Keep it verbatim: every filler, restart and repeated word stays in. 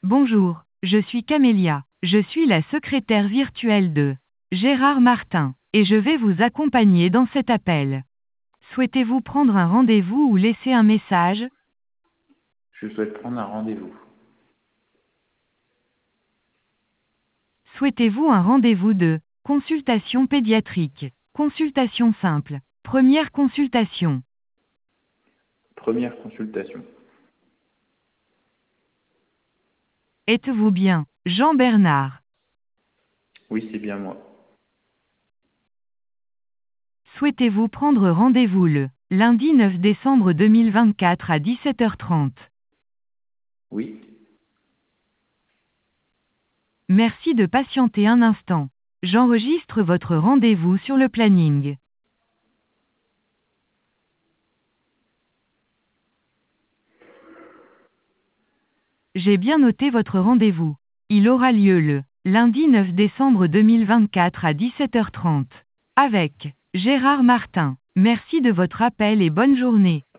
Bonjour, je suis Camélia. Je suis la secrétaire virtuelle de Gérard Martin, et je vais vous accompagner dans cet appel. Souhaitez-vous prendre un rendez-vous ou laisser un message? Je souhaite prendre un rendez-vous. Souhaitez-vous un rendez-vous de consultation pédiatrique, consultation simple, première consultation? Première consultation. Êtes-vous bien Jean Bernard? Oui, c'est bien moi. Souhaitez-vous prendre rendez-vous le lundi neuf décembre deux mille vingt-quatre à dix-sept heures trente? Oui. Merci de patienter un instant. J'enregistre votre rendez-vous sur le planning. J'ai bien noté votre rendez-vous. Il aura lieu le lundi neuf décembre deux mille vingt-quatre à dix-sept heures trente. Avec Gérard Martin. Merci de votre appel et bonne journée.